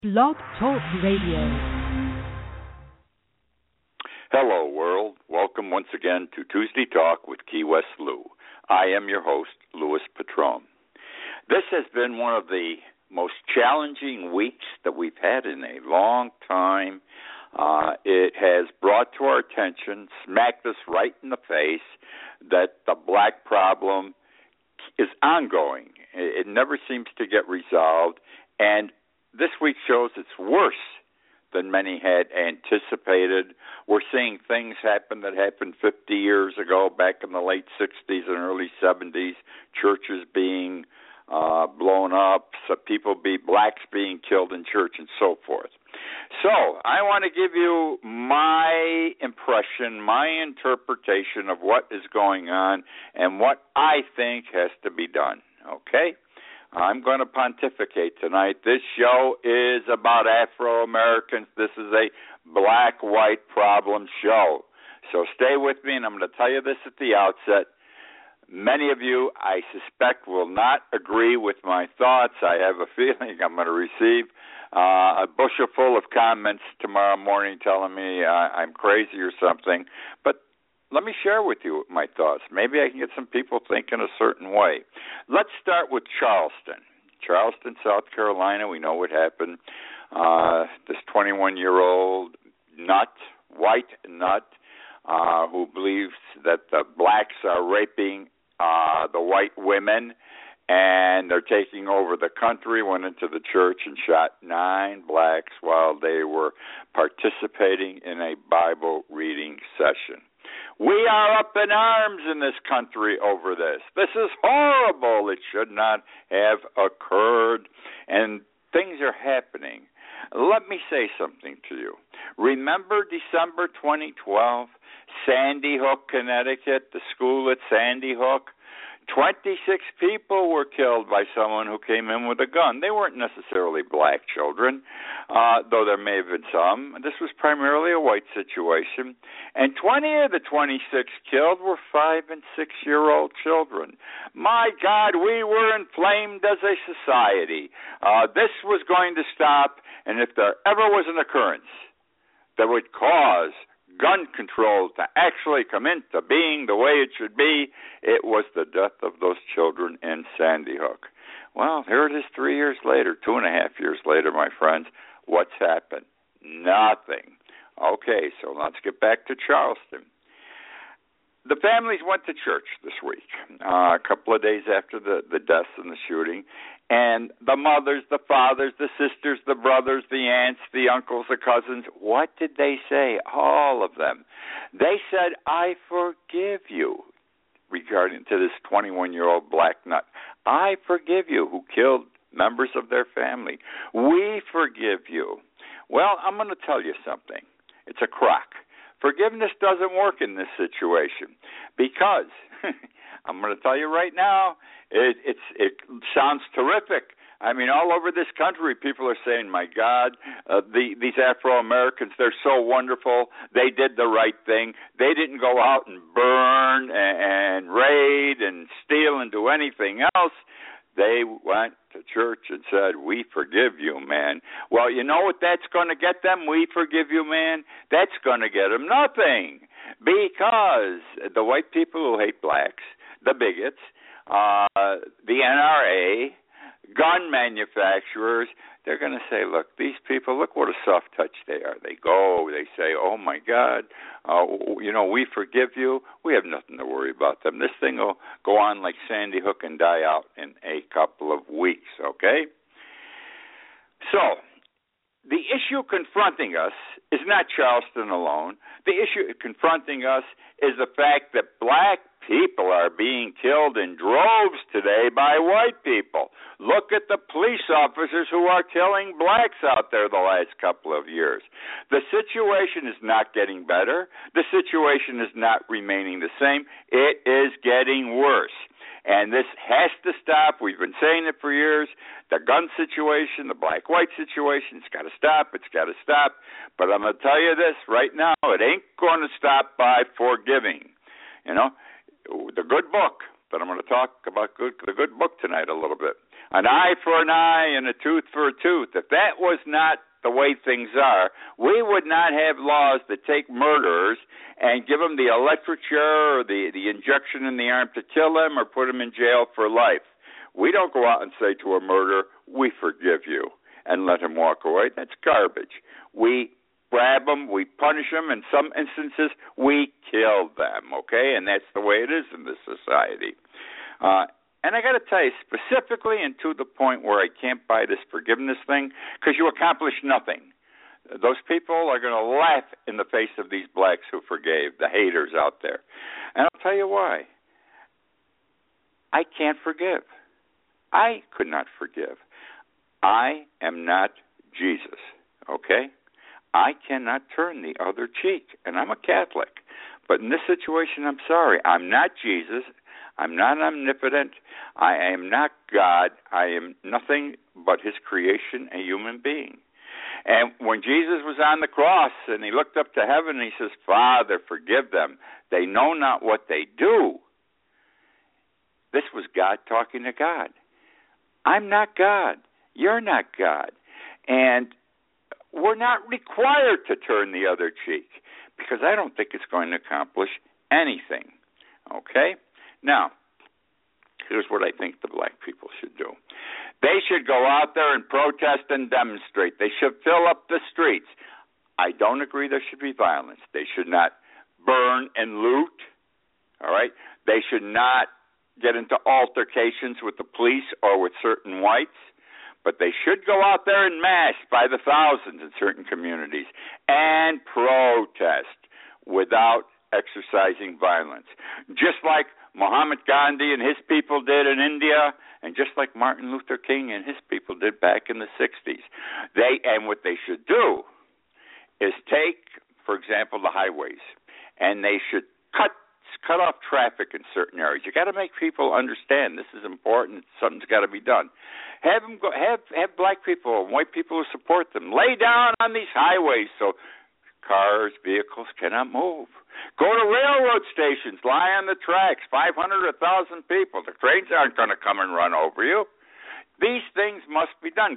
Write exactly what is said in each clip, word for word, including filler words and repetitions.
Blog Talk Radio. Hello, world. Welcome once again to Tuesday Talk with Key West Lou. I am your host, Louis Patron. This has been one of the most challenging weeks that we've had in a long time. Uh, it has brought to our attention, smacked us right in the face, that the black problem is ongoing. It never seems to get resolved, and this week shows it's worse than many had anticipated. We're seeing things happen that happened fifty years ago, back in the late sixties and early seventies, churches being uh, blown up, so people be blacks being killed in church, and so forth. So I want to give you my impression, my interpretation of what is going on and what I think has to be done, okay? I'm going to pontificate tonight. This show is about Afro-Americans. This is a black-white problem show. So stay with me, and I'm going to tell you this at the outset. Many of you, I suspect, will not agree with my thoughts. I have a feeling I'm going to receive uh, a bushel full of comments tomorrow morning telling me uh, I'm crazy or something. But let me share with you my thoughts. Maybe I can get some people thinking a certain way. Let's start with Charleston. Charleston, South Carolina, we know what happened. Uh, this twenty-one-year-old nut, white nut, uh, who believes that the blacks are raping uh, the white women and they're taking over the country, went into the church and shot nine blacks while they were participating in a Bible reading session. We are up in arms in this country over this. This is horrible. It should not have occurred. And things are happening. Let me say something to you. Remember December twenty twelve, Sandy Hook, Connecticut, the school at Sandy Hook? twenty-six people were killed by someone who came in with a gun. They weren't necessarily black children, uh, though there may have been some. This was primarily a white situation. And twenty of the twenty-six killed were five- and six-year-old children. My God, we were inflamed as a society. Uh, this was going to stop, and if there ever was an occurrence that would cause gun control to actually come into being the way it should be, it was the death of those children in Sandy Hook. Well, here it is three years later, two and a half years later, my friends. What's happened? Nothing. Okay, so let's get back to Charleston. The families went to church this week, uh, a couple of days after the, the deaths and the shooting, and the mothers, the fathers, the sisters, the brothers, the aunts, the uncles, the cousins, what did they say? All of them. They said, I forgive you, regarding to this twenty-one-year-old black nut. I forgive you, who killed members of their family. We forgive you. Well, I'm going to tell you something. It's a crock. Forgiveness doesn't work in this situation because, I'm going to tell you right now, it, it's, it sounds terrific. I mean, all over this country, people are saying, my God, uh, the, these Afro-Americans, they're so wonderful. They did the right thing. They didn't go out and burn and, and raid and steal and do anything else. They went to church and said, we forgive you, man. Well, you know what that's going to get them? We forgive you, man. That's going to get them nothing, because the white people who hate blacks, the bigots, uh, the N R A, gun manufacturers, they're going to say, look, these people, look what a soft touch they are. They go, they say, oh, my God, uh, you know, we forgive you. We have nothing to worry about them. This thing will go on like Sandy Hook and die out in a couple of weeks, okay? So the issue confronting us is not Charleston alone. The issue confronting us is the fact that black people are being killed in droves today by white people. Look at the police officers who are killing blacks out there the last couple of years. The situation is not getting better. The situation is not remaining the same. It is getting worse. And this has to stop. We've been saying it for years. The gun situation, the black-white situation, it's got to stop. It's got to stop. But I'm going to tell you this right now. It ain't going to stop by forgiving. You know, the good book, that I'm going to talk about good, the good book tonight a little bit. an eye for an eye and a tooth for a tooth. If that was not the way things are, we would not have laws that take murderers and give them the electric chair or the, the injection in the arm to kill them or put them in jail for life. We don't go out and say to a murderer, we forgive you, and let him walk away. That's garbage. We grab them, we punish them. In some instances, we kill them, okay? And that's the way it is in this society. Uh, and I got to tell you, specifically and to the point where I can't buy this forgiveness thing, because you accomplish nothing. Those people are going to laugh in the face of these blacks who forgave, the haters out there. And I'll tell you why. I can't forgive. I could not forgive. I am not Jesus, okay? I cannot turn the other cheek, and I'm a Catholic. But in this situation, I'm sorry. I'm not Jesus. I'm not omnipotent. I am not God. I am nothing but his creation, a human being. And when Jesus was on the cross and he looked up to heaven and he says, Father, forgive them. They know not what they do. This was God talking to God. I'm not God. You're not God. And we're not required to turn the other cheek because I don't think it's going to accomplish anything. Okay? Now, here's what I think the black people should do. They should go out there and protest and demonstrate. They should fill up the streets. I don't agree there should be violence. They should not burn and loot. All right? They should not get into altercations with the police or with certain whites. But they should go out there en masse by the thousands in certain communities and protest without exercising violence. Just like Muhammad Gandhi and his people did in India, and just like Martin Luther King and his people did back in the sixties. They and what they should do is take, for example, the highways, and they should cut cut off traffic in certain areas. You got to make people understand this is important. Something's got to be done. Have them go. Have have black people and white people who support them lay down on these highways so cars, vehicles cannot move. Go to railroad stations. Lie on the tracks. Five hundred or thousand people. The trains aren't going to come and run over you. These things must be done.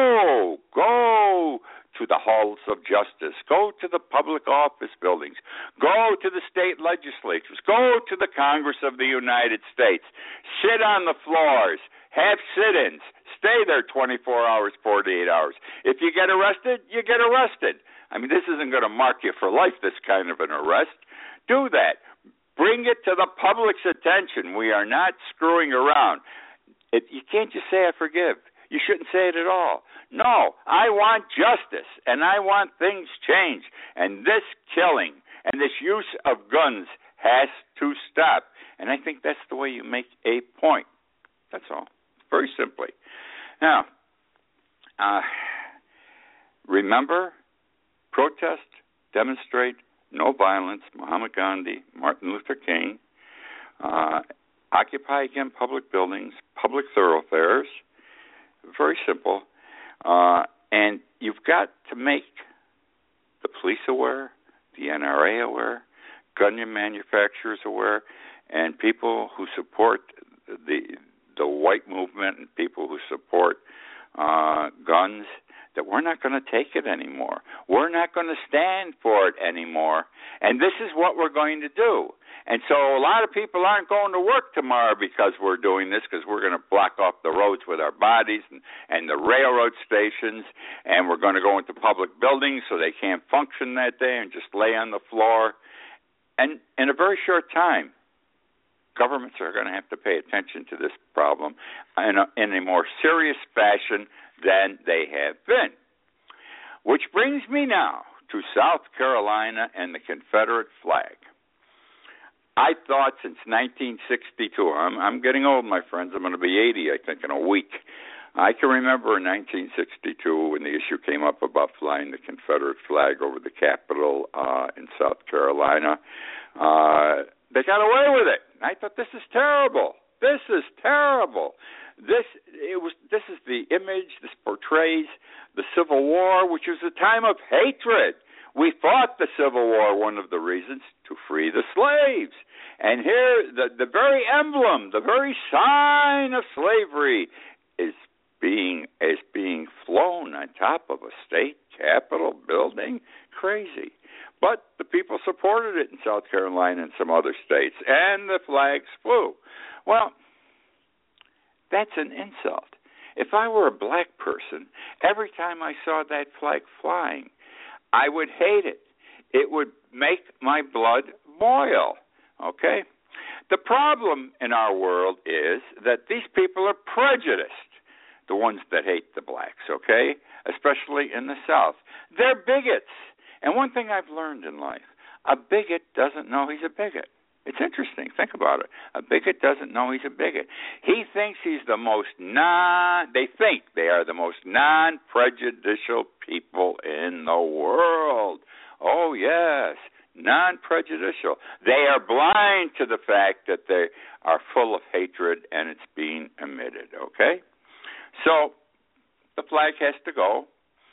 Go, go to the halls of justice. Go to the public office buildings. Go to the state legislatures. Go to the Congress of the United States. Sit on the floors. Have sit-ins. Stay there twenty-four hours, forty-eight hours. If you get arrested, you get arrested. I mean, this isn't going to mark you for life, this kind of an arrest. Do that. Bring it to the public's attention. We are not screwing around. It, you can't just say, I forgive. You shouldn't say it at all. No, I want justice, and I want things changed. And this killing and this use of guns has to stop. And I think that's the way you make a point. That's all. Very simply. Now, uh, remember, protest, demonstrate, no violence, Muhammad Gandhi, Martin Luther King, uh, occupy again public buildings, public thoroughfares. Very simple. Uh, and you've got to make the police aware, the N R A aware, gun manufacturers aware, and people who support the the white movement and people who support uh, guns, that we're not going to take it anymore. We're not going to stand for it anymore. And this is what we're going to do. And so a lot of people aren't going to work tomorrow because we're doing this, because we're going to block off the roads with our bodies and, and the railroad stations, and we're going to go into public buildings so they can't function that day and just lay on the floor. And in a very short time, governments are going to have to pay attention to this problem in a, in a more serious fashion than they have been. Which brings me now to South Carolina and the Confederate flag. I thought since nineteen sixty-two, I'm, I'm getting old, my friends. I'm going to be eighty, I think, in a week. I can remember in nineteen sixty-two when the issue came up about flying the Confederate flag over the Capitol uh, in South Carolina. Uh, they got away with it. I thought, this is terrible. This is terrible. This it was. This is the image. This portrays the Civil War, which was a time of hatred. We fought the Civil War, one of the reasons, to free the slaves. And here, the, the very emblem, the very sign of slavery is being is being flown on top of a state capitol building. Crazy. But the people supported it in South Carolina and some other states, and the flags flew. Well, that's an insult. If I were a black person, every time I saw that flag flying, I would hate it. It would make my blood boil, okay? The problem in our world is that these people are prejudiced, the ones that hate the blacks, okay, especially in the South. They're bigots. And one thing I've learned in life, a bigot doesn't know he's a bigot. It's interesting. Think about it. A bigot doesn't know he's a bigot. He thinks he's the most non, they think they are the most non-prejudicial people in the world. Oh, yes, non-prejudicial. They are blind to the fact that they are full of hatred and it's being emitted, okay? So the flag has to go.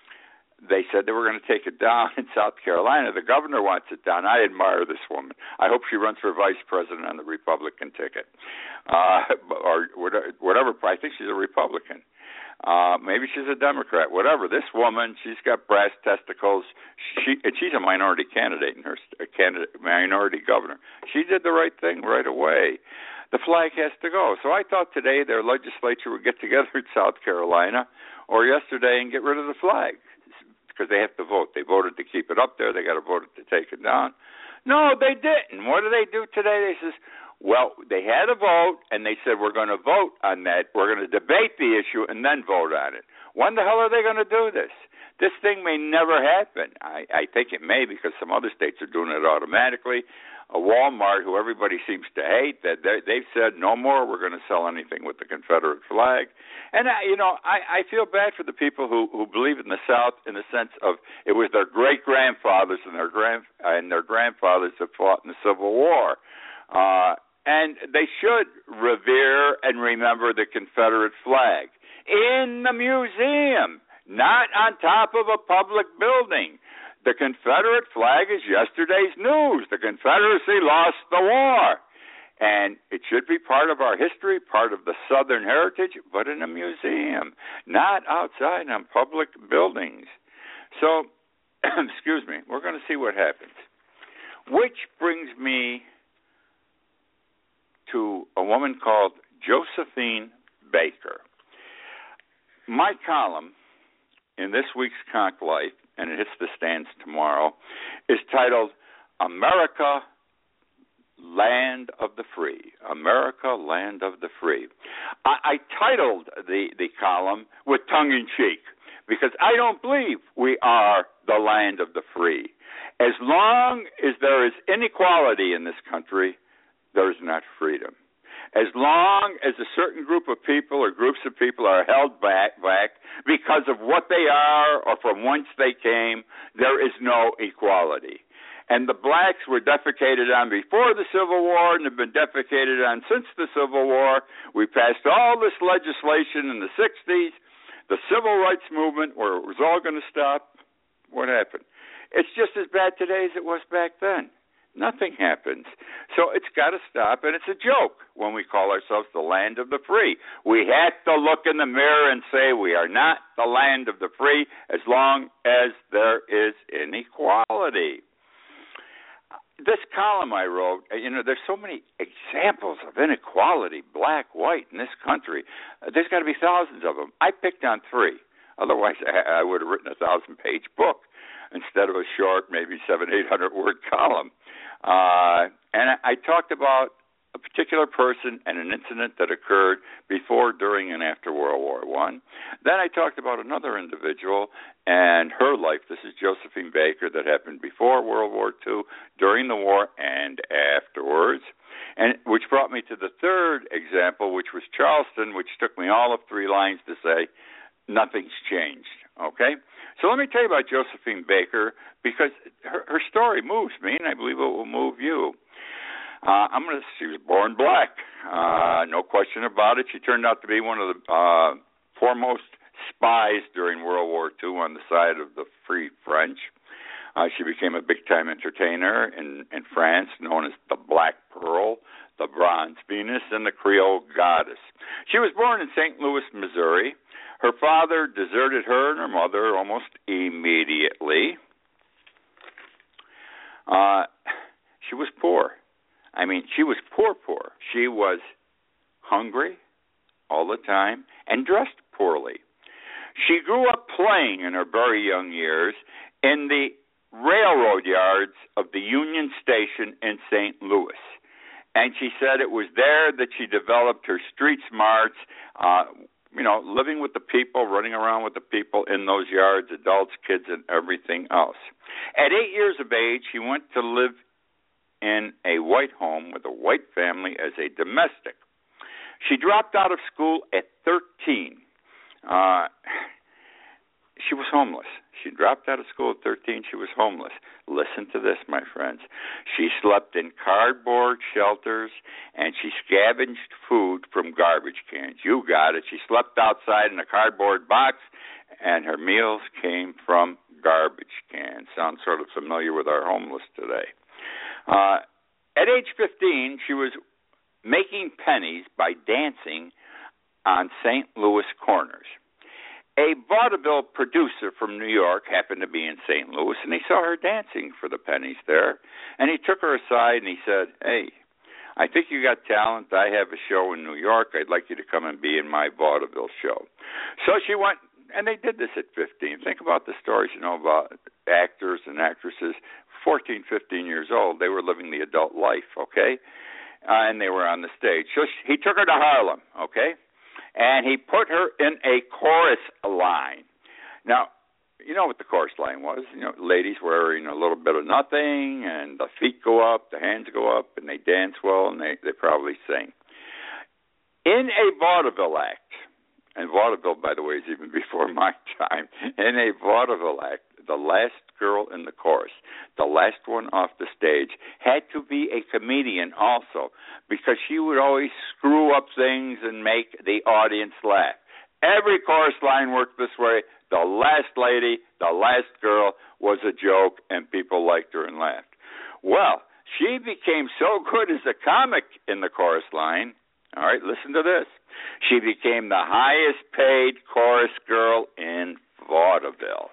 They said they were going to take it down in South Carolina. The governor wants it down. I admire this woman. I hope she runs for vice president on the Republican ticket, uh, or whatever. I think she's a Republican. Uh, maybe she's a Democrat. Whatever. This woman, she's got brass testicles. She and she's a minority candidate in her a candidate, minority governor. She did the right thing right away. The flag has to go. So I thought today their legislature would get together in South Carolina, or yesterday, and get rid of the flag. Because they have to vote. They voted to keep it up there. They got to vote to take it down. No, they didn't. What do they do today? They says, well, they had a vote, and they said, we're going to vote on that. We're going to debate the issue and then vote on it. When the hell are they going to do this? This thing may never happen. I, I think it may because some other states are doing it automatically. A Walmart, who everybody seems to hate, that they've said no more. We're going to sell anything with the Confederate flag. And I, you know, I, I feel bad for the people who, who believe in the South in the sense of it was their great grandfathers and their grand and their grandfathers that fought in the Civil War, uh, and they should revere and remember the Confederate flag in the museum, not on top of a public building. The Confederate flag is yesterday's news. The Confederacy lost the war. And it should be part of our history, part of the Southern heritage, but in a museum, not outside on public buildings. So, excuse me, we're going to see what happens. Which brings me to a woman called Josephine Baker. My column in this week's Conch Life, and it hits the stands tomorrow, is titled America, Land of the Free. America, Land of the Free. I, I titled the, the column with tongue-in-cheek because I don't believe we are the land of the free. As long as there is inequality in this country, there is not freedom. As long as a certain group of people or groups of people are held back, back because of what they are or from whence they came, there is no equality. And the blacks were defecated on before the Civil War and have been defecated on since the Civil War. We passed all this legislation in the sixties, the Civil Rights Movement, where it was all going to stop. What happened? It's just as bad today as it was back then. Nothing happens. So it's got to stop, and it's a joke when we call ourselves the land of the free. We have to look in the mirror and say we are not the land of the free as long as there is inequality. This column I wrote, you know, there's so many examples of inequality, black, white, in this country. There's got to be thousands of them. I picked on three. Otherwise, I would have written a thousand-page book instead of a short, maybe seven, eight hundred word column. Uh, and I, I talked about a particular person and an incident that occurred before, during, and after World War One. Then I talked about another individual and her life. This is Josephine Baker, that happened before World War Two, during the war, and afterwards. And which brought me to the third example, which was Charleston, which took me all of three lines to say nothing's changed. Okay? So let me tell you about Josephine Baker, because her, her story moves me, and I believe it will move you. Uh, I'm gonna. She was born black, uh, no question about it. She turned out to be one of the uh, foremost spies during World War Two on the side of the Free French. Uh, she became a big-time entertainer in, in France, known as the Black Pearl. the Bronze Venus and the Creole Goddess. She was born in Saint Louis, Missouri. Her father deserted her and her mother almost immediately. Uh, she was poor. I mean, she was poor, poor. She was hungry all the time and dressed poorly. She grew up playing in her very young years in the railroad yards of the Union Station in Saint Louis. And she said it was there that she developed her street smarts, uh, you know, living with the people, running around with the people in those yards, adults, kids, and everything else. At eight years of age, she went to live in a white home with a white family as a domestic. She dropped out of school at thirteen. Uh, she was homeless. She dropped out of school at thirteen. She was homeless. Listen to this, my friends. She slept in cardboard shelters, and she scavenged food from garbage cans. You got it. She slept outside in a cardboard box, and her meals came from garbage cans. Sounds sort of familiar with our homeless today. Uh, at age fifteen, she was making pennies by dancing on Saint Louis corners. A vaudeville producer from New York happened to be in Saint Louis, and he saw her dancing for the pennies there. And he took her aside and he said, "Hey, I think you got talent. I have a show in New York. I'd like you to come and be in my vaudeville show." So she went, and they did this at fifteen. Think about the stories, you know, about actors and actresses. fourteen, fifteen years old, they were living the adult life, okay? Uh, and they were on the stage. So she, he took her to Harlem, okay? And he put her in a chorus line. Now, you know what the chorus line was. You know, ladies wearing a little bit of nothing, and the feet go up, the hands go up, and they dance well, and they, they probably sing. In a vaudeville act, and vaudeville, by the way, is even before my time, in a vaudeville act, the last girl in the chorus, the last one off the stage, had to be a comedian also, because she would always screw up things and make the audience laugh. Every chorus line worked this way. The last lady, the last girl, was a joke, and people liked her and laughed. Well, she became so good as a comic in the chorus line. All right, listen to this. She became the highest paid chorus girl in vaudeville.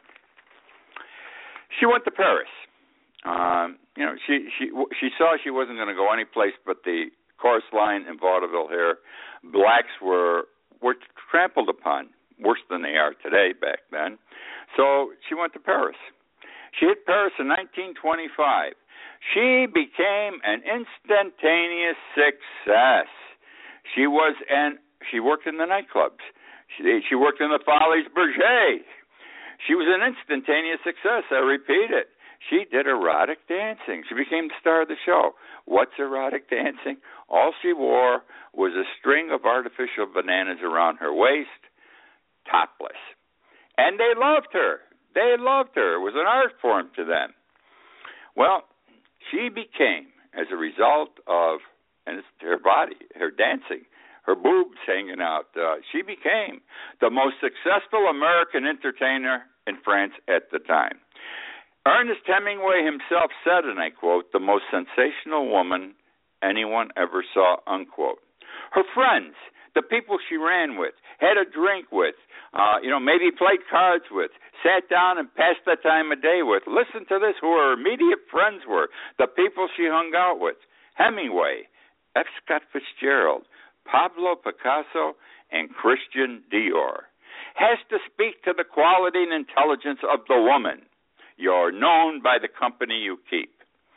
She went to Paris. Um, you know, she she she saw she wasn't going to go any place but the chorus line in vaudeville here. Blacks were were trampled upon, worse than they are today back then. So she went to Paris. She hit Paris in nineteen twenty-five. She became an instantaneous success. She was and she worked in the nightclubs. She she worked in the Folies Bergère. She was an instantaneous success. I repeat it. She did erotic dancing. She became the star of the show. What's erotic dancing? All she wore was a string of artificial bananas around her waist, topless. And they loved her. They loved her. It was an art form to them. Well, she became, as a result of and it's her body, her dancing, her boobs hanging out, uh, she became the most successful American entertainer in France at the time. Ernest Hemingway himself said, and I quote, "the most sensational woman anyone ever saw," unquote. Her friends, the people she ran with, had a drink with, uh, you know, maybe played cards with, sat down and passed the time of day with. Listen to this, who her immediate friends were, the people she hung out with. Hemingway, F. Scott Fitzgerald, Pablo Picasso, and Christian Dior. Has to speak to the quality and intelligence of the woman. You're known by the company you keep.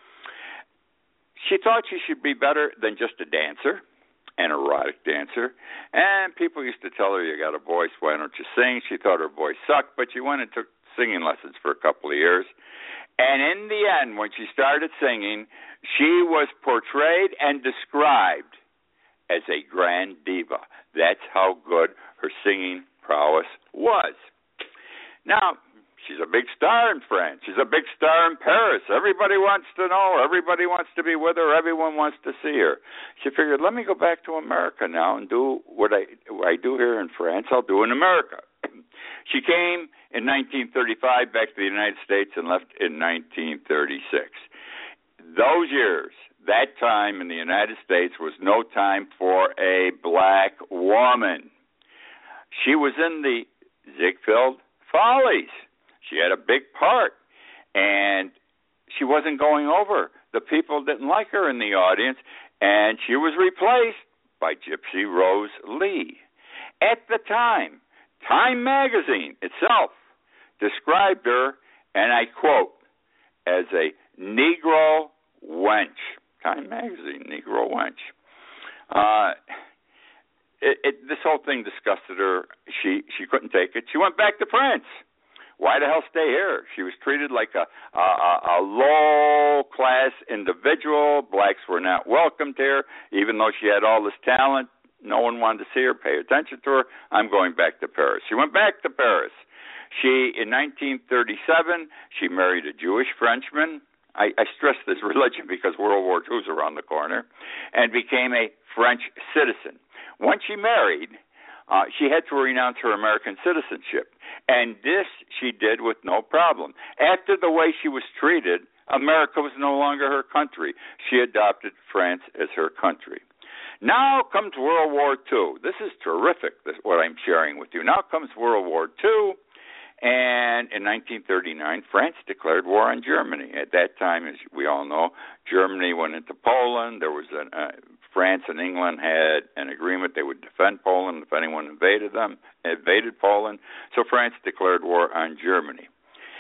She thought she should be better than just a dancer, an erotic dancer, and people used to tell her, "You got a voice, why don't you sing?" She thought her voice sucked, but she went and took singing lessons for a couple of years. And in the end, when she started singing, she was portrayed and described as a grand diva. That's how good her singing prowess was. Now, she's a big star in France. She's a big star in Paris. Everybody wants to know her. Everybody wants to be with her. Everyone wants to see her. She figured, let me go back to America now and do what I, what I do here in France, I'll do in America. She came in nineteen thirty-five back to the United States and left in nineteen thirty-six. Those years, that time in the United States was no time for a black woman. She was in the Ziegfeld Follies. She had a big part, and she wasn't going over. The people didn't like her in the audience, and she was replaced by Gypsy Rose Lee. At the time, Time magazine itself described her, and I quote, as a Negro wench. Time magazine, Negro wench. Uh, it, it, this whole thing disgusted her. She she couldn't take it. She went back to France. Why the hell stay here? She was treated like a, a, a low-class individual. Blacks were not welcomed here, even though she had all this talent. No one wanted to see her, pay attention to her. I'm going back to Paris. She went back to Paris. She, in nineteen thirty-seven, she married a Jewish Frenchman. I, I stress this religion because World War Two is around the corner, and became a French citizen. Once she married, uh, she had to renounce her American citizenship, and this she did with no problem. After the way she was treated, America was no longer her country. She adopted France as her country. Now comes World War Two. This is terrific, this, what I'm sharing with you. Now comes World War Two, and in nineteen thirty-nine, France declared war on Germany. At that time, as we all know, Germany went into Poland. There was an, uh, France and England had an agreement they would defend Poland if anyone invaded them, invaded Poland. So France declared war on Germany.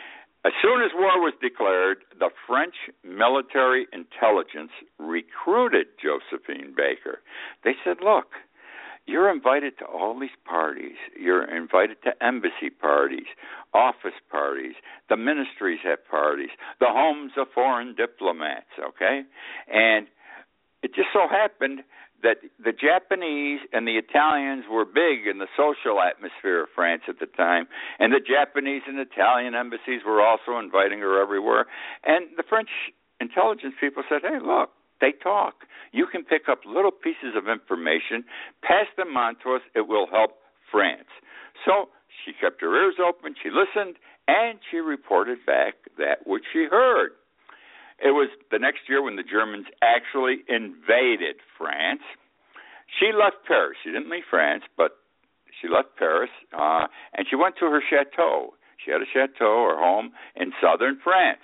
As soon as war was declared, the French military intelligence recruited Josephine Baker. They said, look, you're invited to all these parties. You're invited to embassy parties, office parties. The ministries have parties, the homes of foreign diplomats, okay? And it just so happened that the Japanese and the Italians were big in the social atmosphere of France at the time, and the Japanese and Italian embassies were also inviting her everywhere. And the French intelligence people said, hey, look, they talk. You can pick up little pieces of information, pass them on to us. It will help France. So she kept her ears open, she listened, and she reported back that which she heard. It was the next year when the Germans actually invaded France. She left Paris. She didn't leave France, but she left Paris, uh, and she went to her chateau. She had a chateau or home in southern France,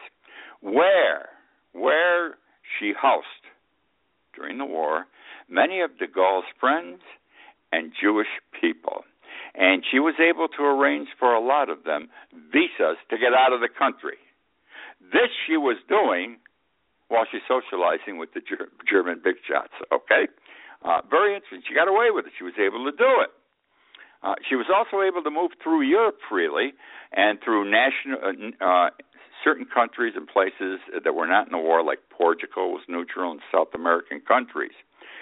where, where she housed, during the war, many of de Gaulle's friends and Jewish people. And she was able to arrange for a lot of them visas to get out of the country. This she was doing while she's socializing with the Ger- German big shots, okay? Uh, very interesting. She got away with it. She was able to do it. Uh, she was also able to move through Europe freely and through national, uh, uh, certain countries and places that were not in the war, like Portugal was neutral, and South American countries.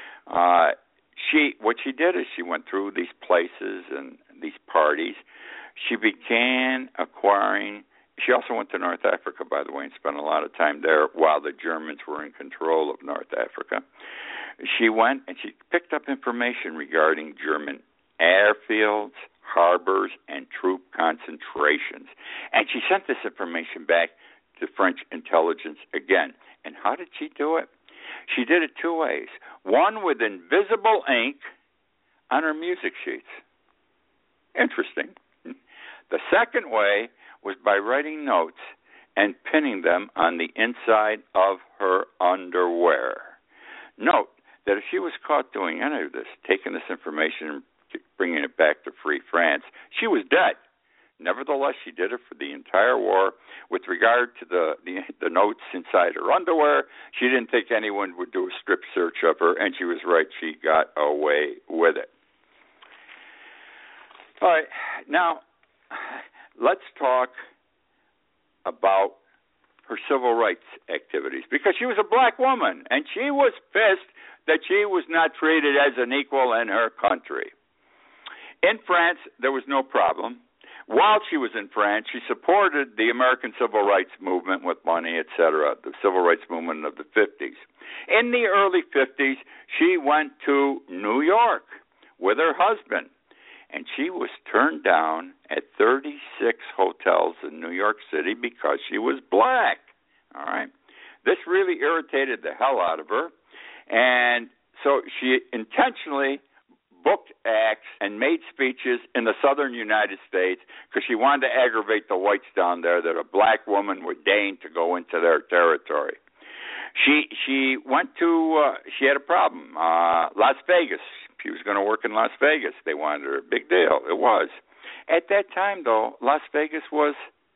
Uh, she, what she did is she went through these places and these parties. She began acquiring. She also went to North Africa, by the way, and spent a lot of time there while the Germans were in control of North Africa. She went and she picked up information regarding German airfields, harbors, and troop concentrations. And she sent this information back to French intelligence again. And how did she do it? She did it two ways. One with invisible ink on her music sheets. Interesting. The second way was by writing notes and pinning them on the inside of her underwear. Note that if she was caught doing any of this, taking this information and bringing it back to Free France, she was dead. Nevertheless, she did it for the entire war. With regard to the, the, the notes inside her underwear, she didn't think anyone would do a strip search of her, and she was right. She got away with it. All right, now let's talk about her civil rights activities, because she was a black woman, and she was pissed that she was not treated as an equal in her country. In France, there was no problem. While she was in France, she supported the American Civil Rights Movement with money, et cetera, the Civil Rights Movement of the fifties. In the early fifties, she went to New York with her husband, and she was turned down at thirty-six hotels in New York City because she was black. All right. This really irritated the hell out of her, and so she intentionally booked acts and made speeches in the southern United States because she wanted to aggravate the whites down there that a black woman would deign to go into their territory. She she went to, uh, she had a problem, uh, Las Vegas. She was going to work in Las Vegas. They wanted her. Big deal. It was. At that time, though, Las Vegas was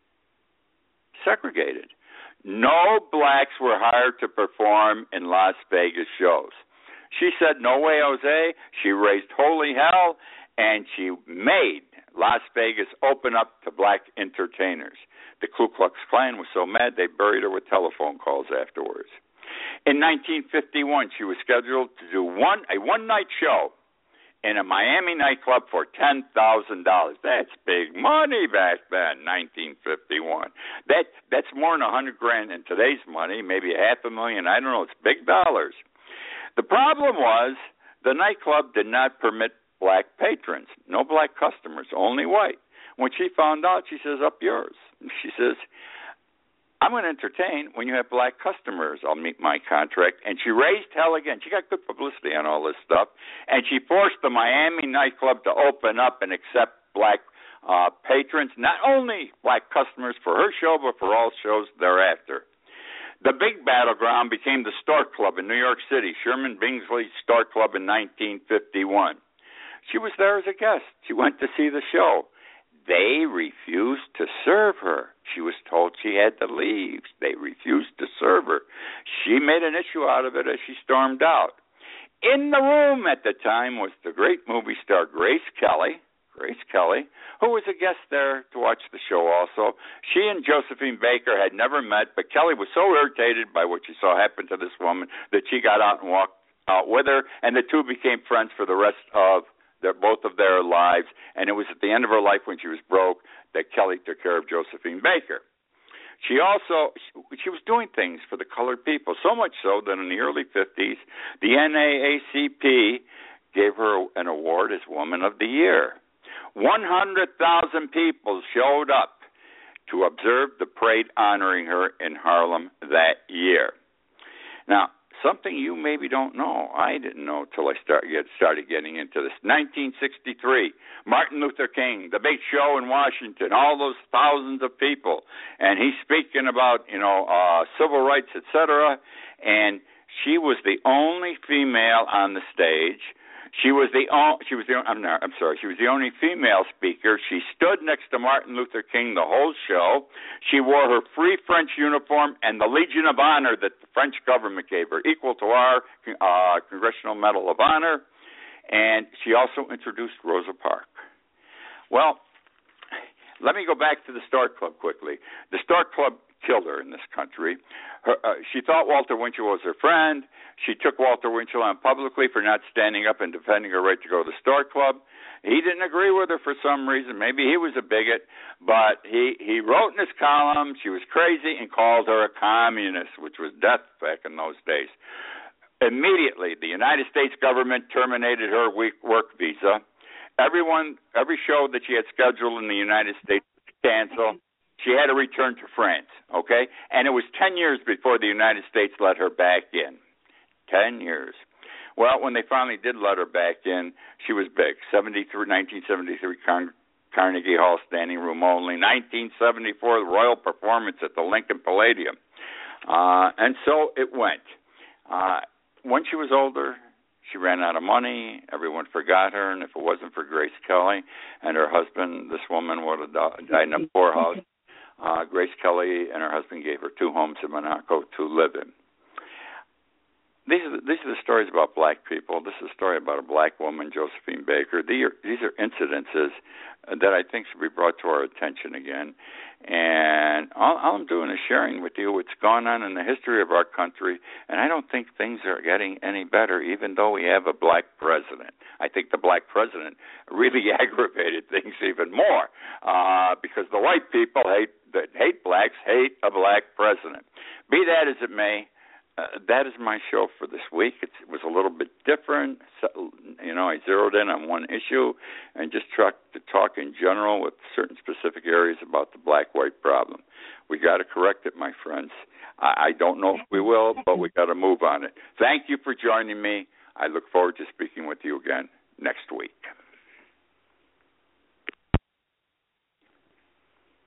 segregated. No blacks were hired to perform in Las Vegas shows. She said, no way, Jose. She raised holy hell, and she made Las Vegas open up to black entertainers. The Ku Klux Klan was so mad they buried her with telephone calls afterwards. In nineteen fifty-one, she was scheduled to do one a one-night show in a Miami nightclub for ten thousand dollars. That's big money back then, nineteen fifty-one. That that's more than a hundred grand in today's money, maybe a half a million. I don't know. It's big dollars. The problem was the nightclub did not permit black patrons, no black customers, only white. When she found out, she says, up yours. She says, I'm going to entertain when you have black customers. I'll meet my contract. And she raised hell again. She got good publicity on all this stuff. And she forced the Miami nightclub to open up and accept black uh, patrons, not only black customers for her show, but for all shows thereafter. The big battleground became the Stork Club in New York City, Sherman Bingsley's Stork Club in nineteen fifty-one. She was there as a guest. She went to see the show. They refused to serve her. She was told she had to leave. They refused to serve her. She made an issue out of it as she stormed out. In the room at the time was the great movie star Grace Kelly, Grace Kelly, who was a guest there to watch the show also. She and Josephine Baker had never met, but Kelly was so irritated by what she saw happen to this woman that she got out and walked out with her, and the two became friends for the rest of their, both of their lives. And it was at the end of her life when she was broke that Kelly took care of Josephine Baker. She also, she was doing things for the colored people, so much so that in the early fifties, the N double A C P gave her an award as Woman of the Year. one hundred thousand people showed up to observe the parade honoring her in Harlem that year. Now, something you maybe don't know, I didn't know until I start, get, started getting into this. nineteen sixty-three, Martin Luther King, the big show in Washington, all those thousands of people, and he's speaking about, you know, uh, civil rights, et cetera, and she was the only female on the stage. She was the only, she was the I'm, not, I'm sorry, she was the only female speaker. She stood next to Martin Luther King the whole show. She wore her Free French uniform and the Legion of Honor that the French government gave her, equal to our uh, Congressional Medal of Honor. And she also introduced Rosa Parks. Well, let me go back to the Stork Club quickly. The Stork Club killed her in this country. Her, uh, she thought Walter Winchell was her friend. She took Walter Winchell on publicly for not standing up and defending her right to go to the Stork Club. He didn't agree with her for some reason. Maybe he was a bigot, but he, he wrote in his column she was crazy and called her a communist, which was death back in those days. Immediately, the United States government terminated her work visa. Everyone, every show that she had scheduled in the United States was canceled. She had to return to France, okay? And it was ten years before the United States let her back in. Ten years. Well, when they finally did let her back in, she was big. seventy-three, nineteen seventy-three, Car- Carnegie Hall, standing room only. nineteen seventy-four, the Royal Performance at the Lincoln Palladium. Uh, and so it went. Uh, when she was older, she ran out of money. Everyone forgot her. And if it wasn't for Grace Kelly and her husband, this woman would have died in a poorhouse. Uh, Grace Kelly and her husband gave her two homes in Monaco to live in. These are, the, these are the stories about black people. This is a story about a black woman, Josephine Baker. These are, these are incidences that I think should be brought to our attention again. And all, all I'm doing is sharing with you what's gone on in the history of our country, and I don't think things are getting any better, even though we have a black president. I think the black president really aggravated things even more uh, because the white people hate that hate blacks hate a black president. Be that as it may, Uh, that is my show for this week. It's, it was a little bit different. So, you know, I zeroed in on one issue and just tried to talk in general with certain specific areas about the black-white problem. We got to correct it, my friends. I, I don't know if we will, but we got to move on it. Thank you for joining me. I look forward to speaking with you again next week.